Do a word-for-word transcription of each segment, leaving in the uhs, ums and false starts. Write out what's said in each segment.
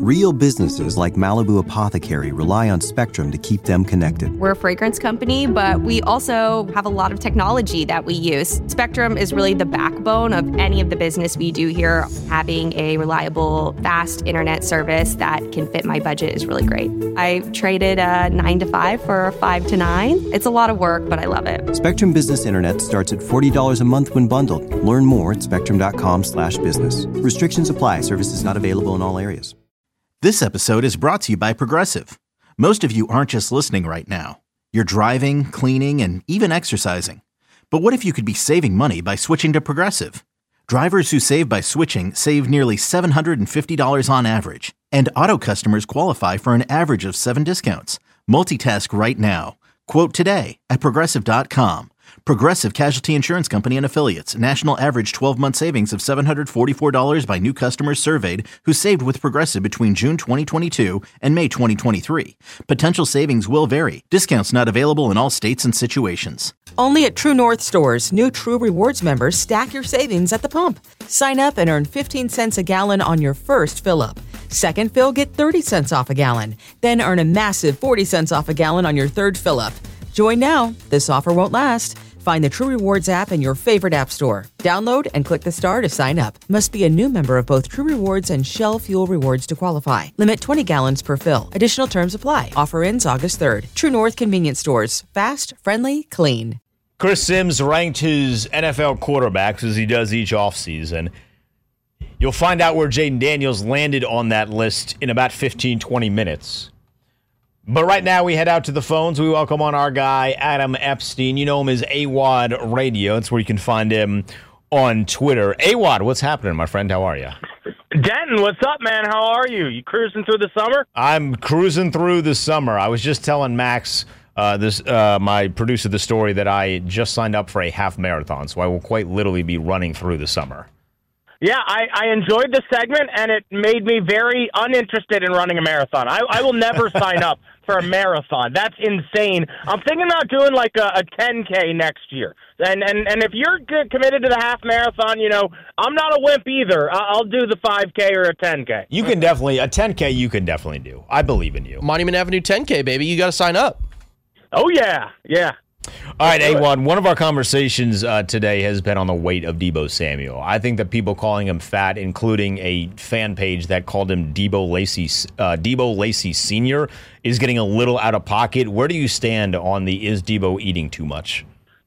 Real businesses like Malibu Apothecary rely on Spectrum to keep them connected. We're a fragrance company, but we also have a lot of technology that we use. Spectrum is really the backbone of any of the business we do here. Having a reliable, fast internet service that can fit my budget is really great. I traded a nine to five for a five to nine. It's a lot of work, but I love it. Spectrum Business Internet starts at forty dollars a month when bundled. Learn more at spectrum.com slash business. Restrictions apply. Services not available in all areas. This episode is brought to you by Progressive. Most of you aren't just listening right now. You're driving, cleaning, and even exercising. But what if you could be saving money by switching to Progressive? Drivers who save by switching save nearly seven hundred fifty dollars on average. And auto customers qualify for an average of seven discounts. Multitask right now. Quote today at Progressive dot com. Progressive Casualty Insurance Company and Affiliates. National average twelve-month savings of seven hundred forty-four dollars by new customers surveyed who saved with Progressive between June twenty twenty-two and May twenty twenty-three. Potential savings will vary. Discounts not available in all states and situations. Only at True North stores, new True Rewards members stack your savings at the pump. Sign up and earn fifteen cents a gallon on your first fill-up. Second fill, get thirty cents off a gallon. Then earn a massive forty cents off a gallon on your third fill-up. Join now. This offer won't last. Find the True Rewards app in your favorite app store. Download and click the star to sign up. Must be a new member of both True Rewards and Shell Fuel Rewards to qualify. Limit twenty gallons per fill. Additional terms apply. Offer ends August third. True North Convenience Stores. Fast, friendly, clean. Chris Sims ranked his N F L quarterbacks as he does each offseason. You'll find out where Jayden Daniels landed on that list in about fifteen, twenty minutes. But right now, we head out to the phones. We welcome on our guy, Adam Epstein. You know him as A W O D Radio. That's where you can find him on Twitter. A W O D, what's happening, my friend? How are you? Denton, what's up, man? How are you? You cruising through the summer? I'm cruising through the summer. I was just telling Max, uh, this uh, my producer, the story that I just signed up for a half marathon, so I will quite literally be running through the summer. Yeah, I, I enjoyed the segment, and it made me very uninterested in running a marathon. I, I will never sign up for a marathon. That's insane. I'm thinking about doing like a, a ten K next year. And, and and if you're committed to the half marathon, you know, I'm not a wimp either. I'll do the five K or a ten K. You can definitely, a ten K you can definitely do. I believe in you. Monument Avenue ten K, baby. You got to sign up. Oh, yeah. Yeah. All right, A one, one of our conversations uh, today has been on the weight of Deebo Samuel. I think that people calling him fat, including a fan page that called him Deebo Lacy, uh, Deebo Lacy Senior, is getting a little out of pocket. Where do you stand on the is Deebo eating too much?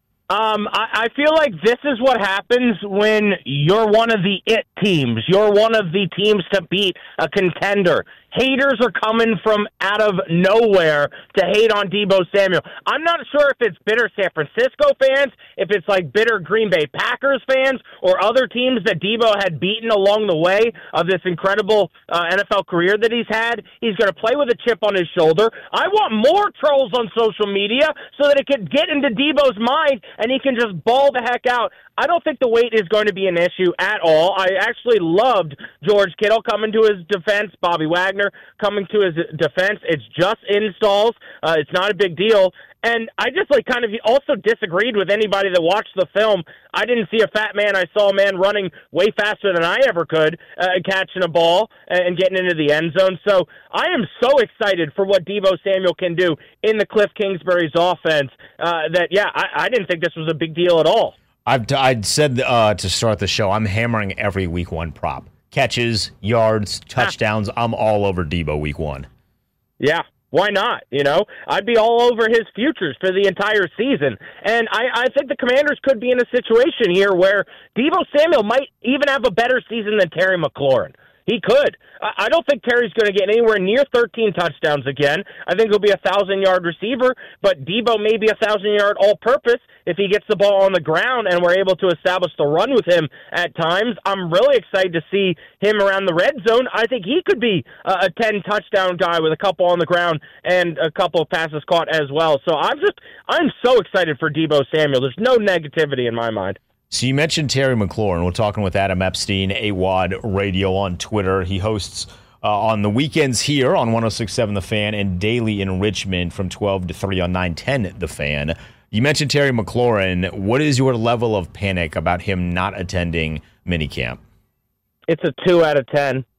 Um, I, I feel like this is what happens when you're one of the it teams. You're one of the teams to beat a contender. Haters are coming from out of nowhere to hate on Deebo Samuel. I'm not sure if it's bitter San Francisco fans, if it's like bitter Green Bay Packers fans, or other teams that Deebo had beaten along the way of this incredible uh, N F L career that he's had. He's going to play with a chip on his shoulder. I want more trolls on social media so that it could get into Deebo's mind and he can just ball the heck out. I don't think the weight is going to be an issue at all. I actually loved George Kittle coming to his defense, Bobby Wagner coming to his defense. It's just installs. Uh, it's not a big deal. And I just like kind of also disagreed with anybody that watched the film. I didn't see a fat man. I saw a man running way faster than I ever could, uh, catching a ball and getting into the end zone. So I am so excited for what Deebo Samuel can do in the Cliff Kingsbury's offense uh, that, yeah, I, I didn't think this was a big deal at all. I've I'd said uh, to start the show, I'm hammering every week one prop. Catches, yards, touchdowns. I'm all over Deebo week one. Yeah, why not? You know, I'd be all over his futures for the entire season. And I, I think the Commanders could be in a situation here where Deebo Samuel might even have a better season than Terry McLaurin. He could. I don't think Terry's going to get anywhere near thirteen touchdowns again. I think he'll be a thousand-yard receiver, but Deebo may be a thousand-yard all-purpose if he gets the ball on the ground and we're able to establish the run with him at times. I'm really excited to see him around the red zone. I think he could be a ten-touchdown guy with a couple on the ground and a couple of passes caught as well. So I'm just, I'm so excited for Deebo Samuel. There's no negativity in my mind. So you mentioned Terry McLaurin. We're talking with Adam Epstein, A W O D Radio on Twitter. He hosts uh, on the weekends here on one oh six point seven The Fan and daily in Richmond from twelve to three on nine ten The Fan. You mentioned Terry McLaurin. What is your level of panic about him not attending minicamp? It's a two out of ten.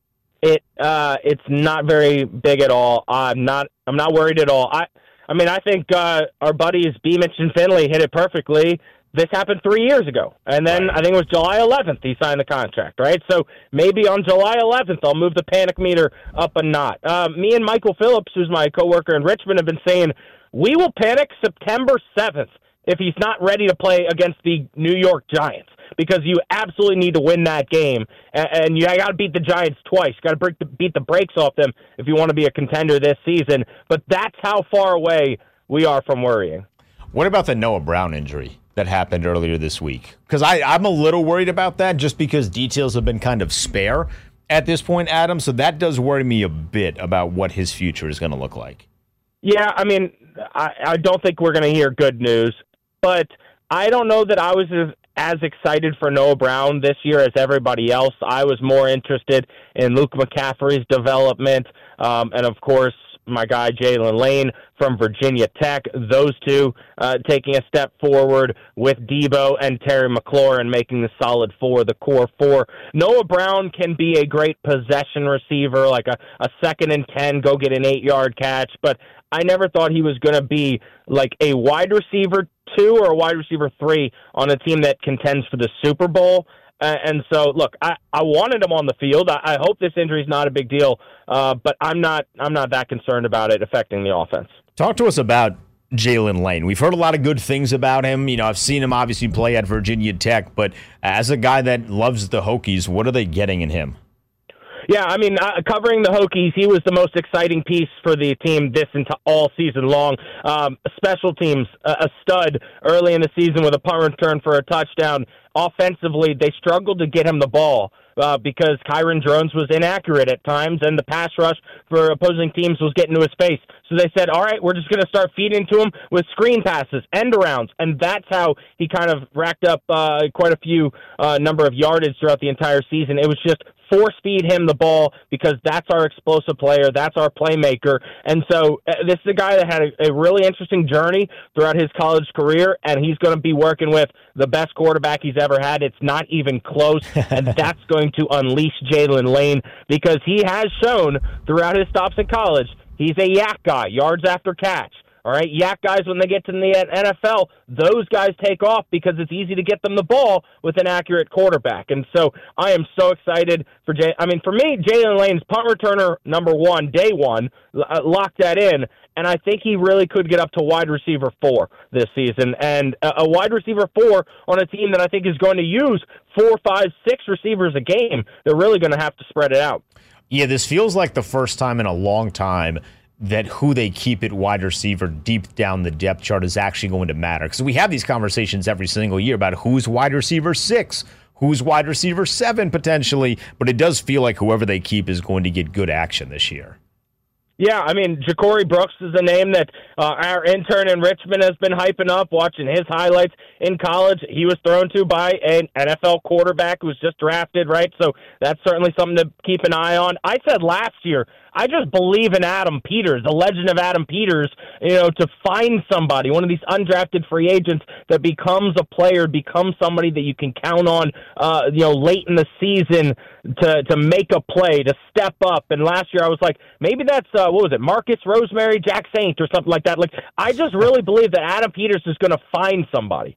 it uh, it's not very big at all. I'm not I'm not worried at all. I I mean I think uh, our buddies Beamish and Finley hit it perfectly. This happened three years ago, and then Right. I think it was July eleventh he signed the contract, right? So maybe on July eleventh I'll move the panic meter up a knot. Uh, me and Michael Phillips, who's my coworker in Richmond, have been saying we will panic September seventh if he's not ready to play against the New York Giants, because you absolutely need to win that game, and, and you got to beat the Giants twice. You got to beat the brakes off them if you want to be a contender this season. But that's how far away we are from worrying. What about the Noah Brown injury that happened earlier this week? Because I'm a little worried about that just because details have been kind of spare at this point, Adam. So that does worry me a bit about what his future is going to look like. Yeah, I mean, I, I don't think we're going to hear good news, but I don't know that I was as, as excited for Noah Brown this year as everybody else. I was more interested in Luke McCaffrey's development, um, and of course, my guy Jalen Lane from Virginia Tech, those two uh, taking a step forward with Debo and Terry McLaurin making the solid four, the core four. Noah Brown can be a great possession receiver, like a, a second and ten, go get an eight-yard catch, but I never thought he was going to be like a wide receiver two or a wide receiver three on a team that contends for the Super Bowl. Uh, and so, look, I, I wanted him on the field. I, I hope this injury is not a big deal, uh, but I'm not I'm not that concerned about it affecting the offense. Talk to us about Jalen Lane. We've heard a lot of good things about him. You know, I've seen him obviously play at Virginia Tech, but as a guy that loves the Hokies, what are they getting in him? Yeah, I mean, uh, covering the Hokies, he was the most exciting piece for the team this into all season long. Um, special teams, uh, a stud early in the season with a punt return for a touchdown. Offensively, they struggled to get him the ball uh, because Kyron Drones was inaccurate at times, and the pass rush for opposing teams was getting to his face. So they said, all right, we're just going to start feeding to him with screen passes, end arounds, and that's how he kind of racked up uh, quite a few uh, number of yardage throughout the entire season. It was just force feed him the ball because that's our explosive player, that's our playmaker. And so uh, this is a guy that had a, a really interesting journey throughout his college career, and he's going to be working with the best quarterback he's ever had. It's not even close, and that's going to unleash Jalen Lane because he has shown throughout his stops in college he's a yak guy, yards after catch. All right, yak guys, when they get to the N F L, those guys take off because it's easy to get them the ball with an accurate quarterback. And so I am so excited for Jay. I mean, for me, Jalen Lane's punt returner number one, day one, uh, locked that in. And I think he really could get up to wide receiver four this season. And a, a wide receiver four on a team that I think is going to use four, five, six receivers a game, they're really going to have to spread it out. Yeah, this feels like the first time in a long time that who they keep at wide receiver deep down the depth chart is actually going to matter. Because we have these conversations every single year about who's wide receiver six, who's wide receiver seven potentially, but it does feel like whoever they keep is going to get good action this year. Yeah, I mean, Ja'Cory Brooks is a name that uh, our intern in Richmond has been hyping up, watching his highlights in college. He was thrown to by an N F L quarterback who was just drafted, right? So that's certainly something to keep an eye on. I said last year, I just believe in Adam Peters, the legend of Adam Peters, you know, to find somebody, one of these undrafted free agents that becomes a player, becomes somebody that you can count on, uh, you know, late in the season to to make a play, to step up. And last year I was like, maybe that's, uh, what was it, Marcus Rosemary, Jack Saint or something like that. Like, I just really believe that Adam Peters is going to find somebody.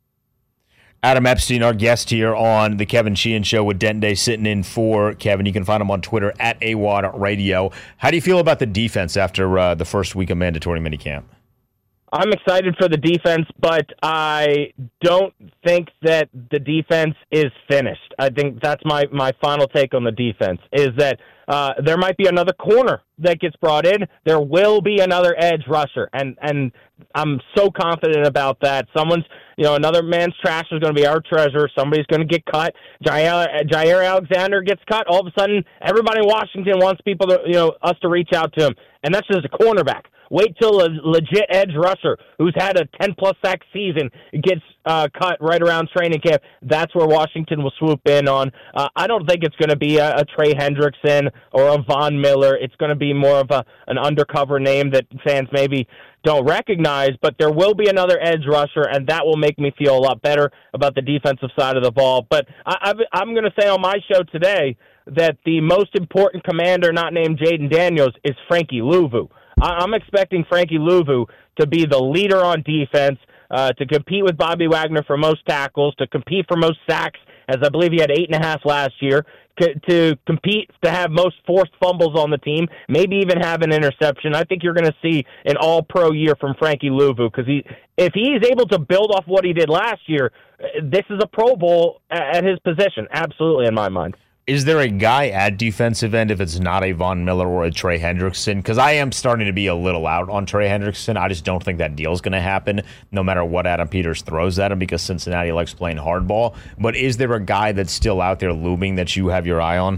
Adam Epstein, our guest here on the Kevin Sheehan Show with Dente sitting in for Kevin. You can find him on Twitter at A W A D Radio. How do you feel about the defense after uh, the first week of mandatory minicamp? I'm excited for the defense, but I don't think that the defense is finished. I think that's my, my final take on the defense, is that uh, there might be another corner that gets brought in. There will be another edge rusher, and, and I'm so confident about that. Someone's, you know, another man's trash is going to be our treasure. Somebody's going to get cut. Jair, Jair Alexander gets cut. All of a sudden, everybody in Washington wants people to, you know, us to reach out to him, and that's just a cornerback. Wait till a legit edge rusher who's had a ten-plus sack season gets uh, cut right around training camp. That's where Washington will swoop in on. Uh, I don't think it's going to be a, a Trey Hendrickson or a Von Miller. It's going to be more of a an undercover name that fans maybe don't recognize, but there will be another edge rusher, and that will make me feel a lot better about the defensive side of the ball. But I, I, I'm going to say on my show today that the most important commander not named Jaden Daniels is Frankie Louvu. I, I'm expecting Frankie Louvu to be the leader on defense, uh, to compete with Bobby Wagner for most tackles, to compete for most sacks, as I believe he had eight and a half last year, c- to compete to have most forced fumbles on the team, maybe even have an interception. I think you're going to see an all-pro year from Frankie Louvu because he, if he's able to build off what he did last year, this is a Pro Bowl at his position, absolutely, in my mind. Is there a guy at defensive end if it's not a Von Miller or a Trey Hendrickson? Because I am starting to be a little out on Trey Hendrickson. I just don't think that deal's going to happen no matter what Adam Peters throws at him because Cincinnati likes playing hardball. But is there a guy that's still out there looming that you have your eye on?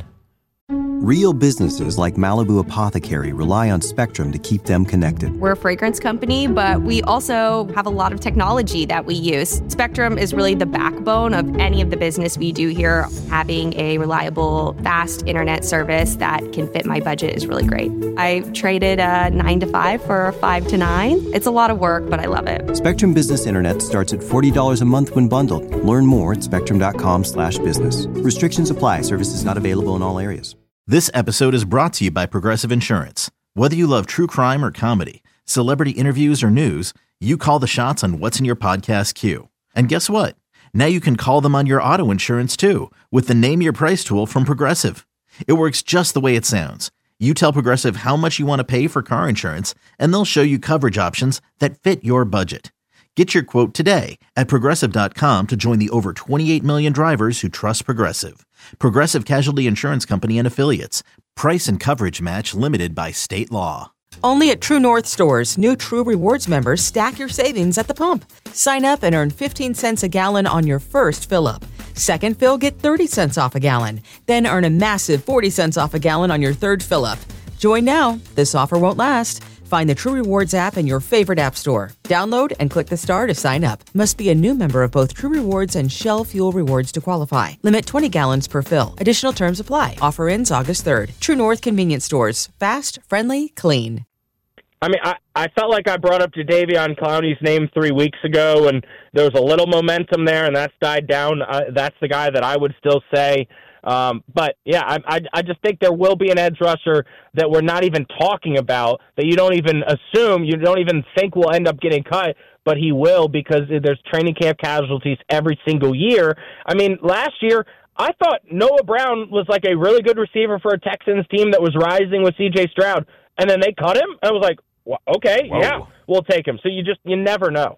Real businesses like Malibu Apothecary rely on Spectrum to keep them connected. We're a fragrance company, but we also have a lot of technology that we use. Spectrum is really the backbone of any of the business we do here. Having a reliable, fast internet service that can fit my budget is really great. I traded a nine to five for a five to nine. It's a lot of work, but I love it. Spectrum Business Internet starts at forty dollars a month when bundled. Learn more at spectrum.com slash business. Restrictions apply. Services not available in all areas. This episode is brought to you by Progressive Insurance. Whether you love true crime or comedy, celebrity interviews or news, you call the shots on what's in your podcast queue. And guess what? Now you can call them on your auto insurance too with the Name Your Price tool from Progressive. It works just the way it sounds. You tell Progressive how much you want to pay for car insurance, and they'll show you coverage options that fit your budget. Get your quote today at Progressive dot com to join the over twenty-eight million drivers who trust Progressive. Progressive Casualty Insurance Company and Affiliates. Price and coverage match limited by state law. Only at True North stores, new True Rewards members stack your savings at the pump. Sign up and earn fifteen cents a gallon on your first fill-up. Second fill, get thirty cents off a gallon. Then earn a massive forty cents off a gallon on your third fill-up. Join now. This offer won't last. Find the True Rewards app in your favorite app store. Download and click the star to sign up. Must be a new member of both True Rewards and Shell Fuel Rewards to qualify. Limit twenty gallons per fill. Additional terms apply. Offer ends August third. True North Convenience Stores. Fast, friendly, clean. I mean, I, I felt like I brought up Jadeveon Clowney's name three weeks ago, and there was a little momentum there, and that's died down. Uh, that's the guy that I would still say. Um, but, yeah, I, I, I just think there will be an edge rusher that we're not even talking about, that you don't even assume, you don't even think will end up getting cut, but he will because there's training camp casualties every single year. I mean, last year, I thought Noah Brown was like a really good receiver for a Texans team that was rising with C J Stroud, and then they cut him. I was like, well, okay, Whoa. yeah, we'll take him. So you just, you never know.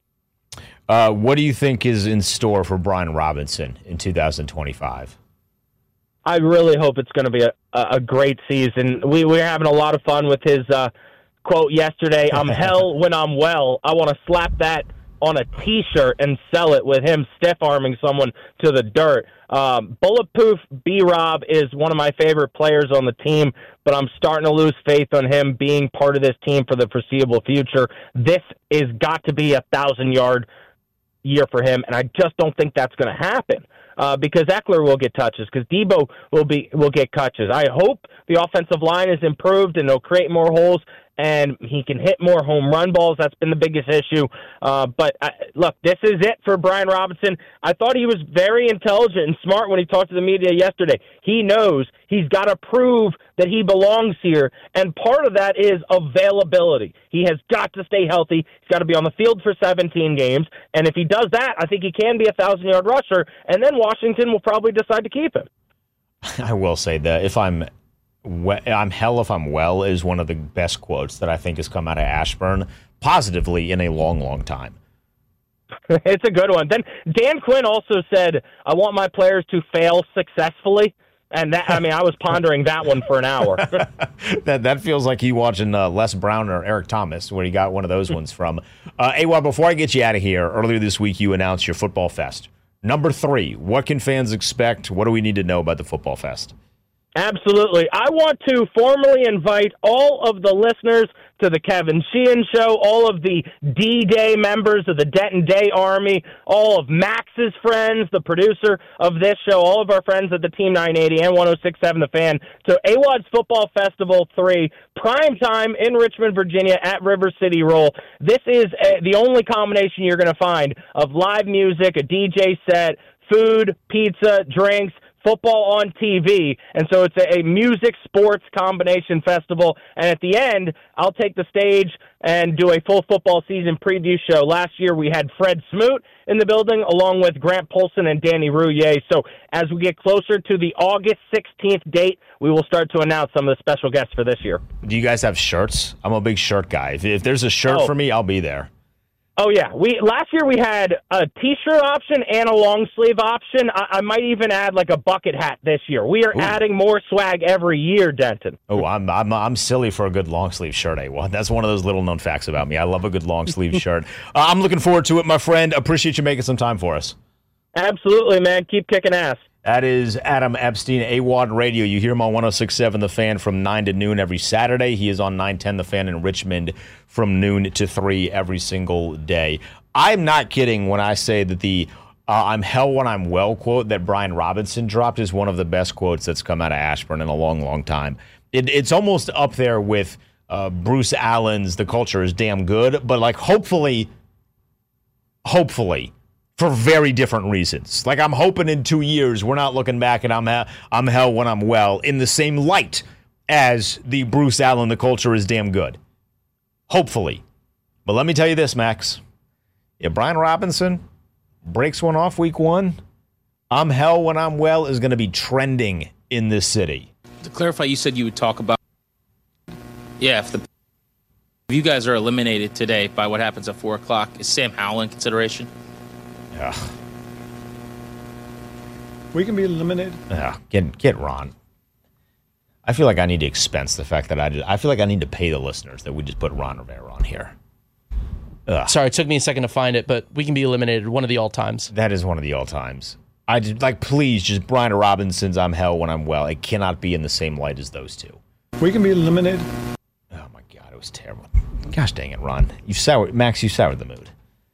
Uh, what do you think is in store for Brian Robinson in two thousand twenty-five? I really hope it's going to be a, a great season. We, we're having a lot of fun with his uh, quote yesterday, I'm hell when I'm well. I want to slap that on a T-shirt and sell it with him stiff-arming someone to the dirt. Um, Bulletproof B-Rob is one of my favorite players on the team, but I'm starting to lose faith on him being part of this team for the foreseeable future. This is got to be a thousand-yard year for him, and I just don't think that's going to happen. Uh, because Eckler will get touches, because Debo will be will get touches. I hope the offensive line is improved and they'll create more holes and he can hit more home run balls. That's been the biggest issue. Uh, but, uh, look, this is it for Brian Robinson. I thought he was very intelligent and smart when he talked to the media yesterday. He knows he's got to prove that he belongs here, and part of that is availability. He has got to stay healthy. He's got to be on the field for seventeen games, and if he does that, I think he can be a thousand-yard rusher, and then Washington will probably decide to keep him. I will say that if I'm I'm hell if I'm well is one of the best quotes that I think has come out of Ashburn positively in a long, long time. It's a good one. Then Dan Quinn also said, I want my players to fail successfully. And that, I mean, I was pondering that one for an hour. that that feels like he watching uh, Les Brown or Eric Thomas, where he got one of those ones from. Uh, A W A B, before I get you out of here, earlier this week you announced your Football Fest. Number three, what can fans expect? What do we need to know about the Football Fest? Absolutely. I want to formally invite all of the listeners to the Kevin Sheehan Show, all of the D-Day members of the Denton Day Army, all of Max's friends, the producer of this show, all of our friends at the Team nine eighty and one oh six point seven The Fan. So A W O D's Football Festival three, prime time in Richmond, Virginia at River City Roll. This is a, the only combination you're going to find of live music, a D J set, food, pizza, drinks, football on T V, and so it's a, a music sports combination festival. And at the end, I'll take the stage and do a full football season preview show. Last year, we had Fred Smoot in the building, along with Grant Polson and Danny Rouillet. So as we get closer to the August sixteenth date, we will start to announce some of the special guests for this year. Do you guys have shirts? I'm a big shirt guy. If, if there's a shirt oh. for me, I'll be there. Oh, yeah. We last year we had a T-shirt option and a long-sleeve option. I, I might even add like a bucket hat this year. We are Ooh. adding more swag every year, Denton. Oh, I'm I'm I'm silly for a good long-sleeve shirt, eh? Well, that's one of those little-known facts about me. I love a good long-sleeve shirt. Uh, I'm looking forward to it, my friend. Appreciate you making some time for us. Absolutely, man. Keep kicking ass. That is Adam Epstein, A W O D Radio. You hear him on one oh six point seven The Fan from nine to noon every Saturday. He is on nine ten The Fan in Richmond from noon to three every single day. I'm not kidding when I say that the uh, I'm hell when I'm well quote that Brian Robinson dropped is one of the best quotes that's come out of Ashburn in a long, long time. It, it's almost up there with uh, Bruce Allen's The Culture is Damn Good, but like hopefully, hopefully, for very different reasons. Like, I'm hoping in two years we're not looking back and I'm, ha- I'm hell when I'm well in the same light as the Bruce Allen, The Culture is Damn Good. Hopefully. But let me tell you this, Max. If Brian Robinson breaks one off week one, I'm hell when I'm well is going to be trending in this city. To clarify, you said you would talk about, yeah, if the if you guys are eliminated today by what happens at four o'clock, is Sam Howell in consideration? Ugh. We can be eliminated. Ugh, get get Ron. I feel like I need to expense the fact that I did. I feel like I need to pay the listeners that we just put Ron Rivera on here. Ugh. Sorry, it took me a second to find it, but we can be eliminated. One of the all times. That is one of the all times. I just like please just Brian Robinson's I'm hell when I'm well. It cannot be in the same light as those two. We can be eliminated. Oh my God, it was terrible. Gosh dang it, Ron. You soured Max. You soured the mood.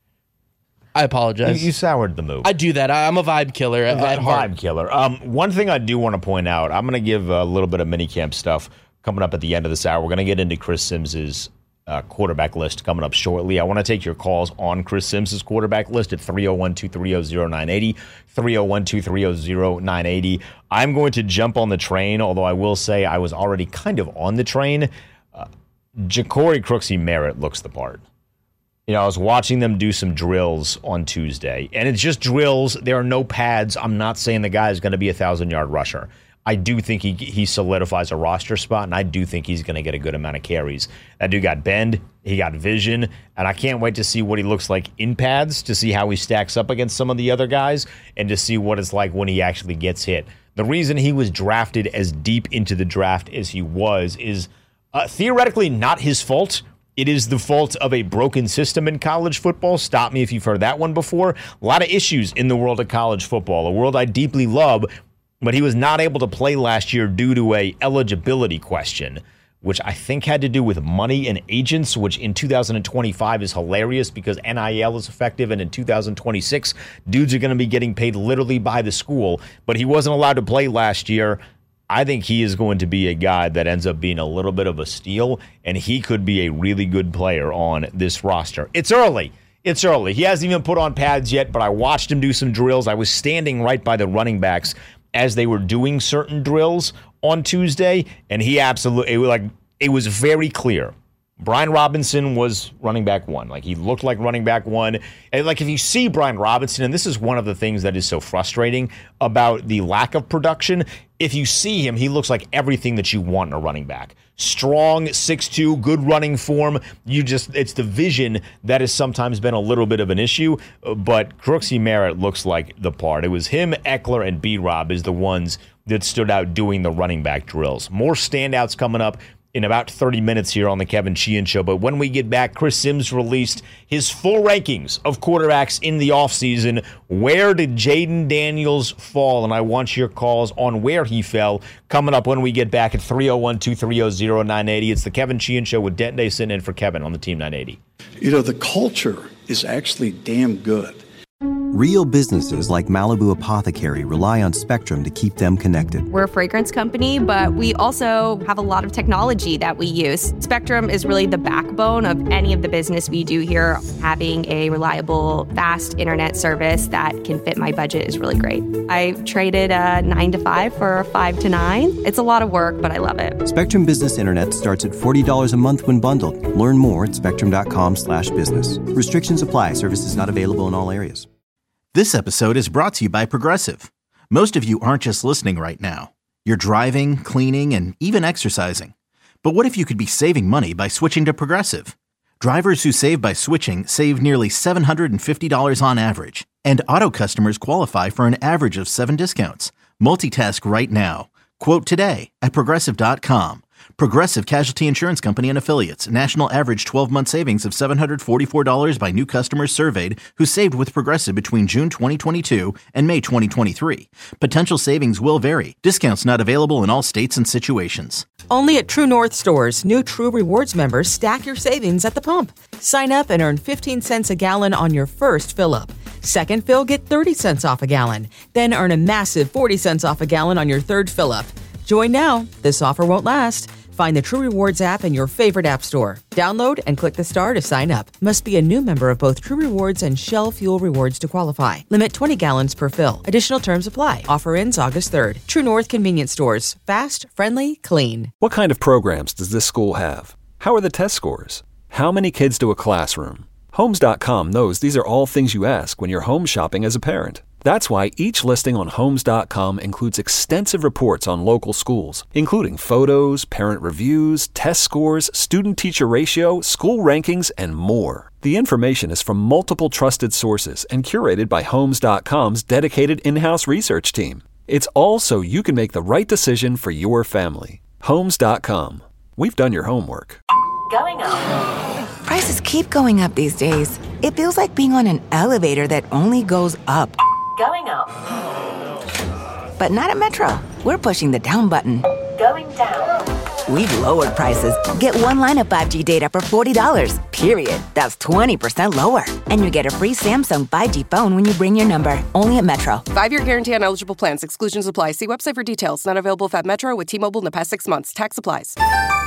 I apologize. You, you soured the mood. I do that. I, I'm a vibe killer at, at heart. Vibe killer. Um, one thing I do want to point out, I'm going to give a little bit of minicamp stuff coming up at the end of this hour. We're going to get into Chris Sims's uh, quarterback list coming up shortly. I want to take your calls on Chris Sims's quarterback list at three oh one, two three oh, oh nine eight oh, three oh one, two three oh, oh nine eight oh. I'm going to jump on the train, although I will say I was already kind of on the train. Uh, Ja'Cory Crooksy Merritt looks the part. You know, I was watching them do some drills on Tuesday, and it's just drills. There are no pads. I'm not saying the guy is going to be a thousand-yard rusher. I do think he he solidifies a roster spot, and I do think he's going to get a good amount of carries. That dude got bend, he got vision, and I can't wait to see what he looks like in pads, to see how he stacks up against some of the other guys, and to see what it's like when he actually gets hit. The reason he was drafted as deep into the draft as he was is uh, theoretically not his fault. It is the fault of a broken system in college football. Stop me if you've heard that one before. A lot of issues in the world of college football, a world I deeply love, but he was not able to play last year due to a eligibility question, which I think had to do with money and agents, which in two thousand twenty-five is hilarious because N I L is effective, and in two thousand twenty-six, dudes are going to be getting paid literally by the school, but he wasn't allowed to play last year. I think he is going to be a guy that ends up being a little bit of a steal, and he could be a really good player on this roster. It's early. It's early. He hasn't even put on pads yet, but I watched him do some drills. I was standing right by the running backs as they were doing certain drills on Tuesday, and he absolutely, it was like, it was very clear. Brian Robinson was running back one. Like, he looked like running back one. And, like, if you see Brian Robinson, and this is one of the things that is so frustrating about the lack of production, if you see him, he looks like everything that you want in a running back. Strong, six two, good running form. You just, it's the vision that has sometimes been a little bit of an issue, but Crooksy Merritt looks like the part. It was him, Eckler, and B-Rob is the ones that stood out doing the running back drills. More standouts coming up in about thirty minutes here on the Kevin Sheehan Show. But when we get back, Chris Sims released his full rankings of quarterbacks in the offseason. Where did Jayden Daniels fall? And I want your calls on where he fell coming up when we get back at three oh one, two three oh, oh nine eight oh. It's the Kevin Sheehan Show with Dent Day sitting in for Kevin on the Team nine eighty. You know, the culture is actually damn good. Real businesses like Malibu Apothecary rely on Spectrum to keep them connected. We're a fragrance company, but we also have a lot of technology that we use. Spectrum is really the backbone of any of the business we do here. Having a reliable, fast internet service that can fit my budget is really great. I traded a nine to five for a five to nine. It's a lot of work, but I love it. Spectrum Business Internet starts at forty dollars a month when bundled. Learn more at spectrum.com slash business. Restrictions apply. Services not available in all areas. This episode is brought to you by Progressive. Most of you aren't just listening right now. You're driving, cleaning, and even exercising. But what if you could be saving money by switching to Progressive? Drivers who save by switching save nearly seven hundred fifty dollars on average. And auto customers qualify for an average of seven discounts. Multitask right now. Quote today at Progressive dot com. Progressive Casualty Insurance Company and Affiliates. National average twelve-month savings of seven hundred forty-four dollars by new customers surveyed who saved with Progressive between June twenty twenty-two and May twenty twenty-three. Potential savings will vary. Discounts not available in all states and situations. Only at True North stores, new True Rewards members stack your savings at the pump. Sign up and earn fifteen cents a gallon on your first fill-up. Second fill, get thirty cents off a gallon. Then earn a massive forty cents off a gallon on your third fill-up. Join now. This offer won't last. Find the True Rewards app in your favorite app store. Download and click the star to sign up. Must be a new member of both True Rewards and Shell Fuel Rewards to qualify. Limit twenty gallons per fill. Additional terms apply. Offer ends August third. True North Convenience Stores. Fast, friendly, clean. What kind of programs does this school have? How are the test scores? How many kids do a classroom? Homes dot com knows these are all things you ask when you're home shopping as a parent. That's why each listing on Homes dot com includes extensive reports on local schools, including photos, parent reviews, test scores, student-teacher ratio, school rankings, and more. The information is from multiple trusted sources and curated by Homes dot com's dedicated in-house research team. It's all so you can make the right decision for your family. Homes dot com. We've done your homework. Going up. Prices keep going up these days. It feels like being on an elevator that only goes up. Going up. But not at Metro. We're pushing the down button. Going down. We've lowered prices. Get one line of five G data for forty dollars, period. That's twenty percent lower. And you get a free Samsung five G phone when you bring your number. Only at Metro. Five-year guarantee on eligible plans. Exclusions apply. See website for details. Not available if at Metro with T-Mobile in the past six months. Tax applies.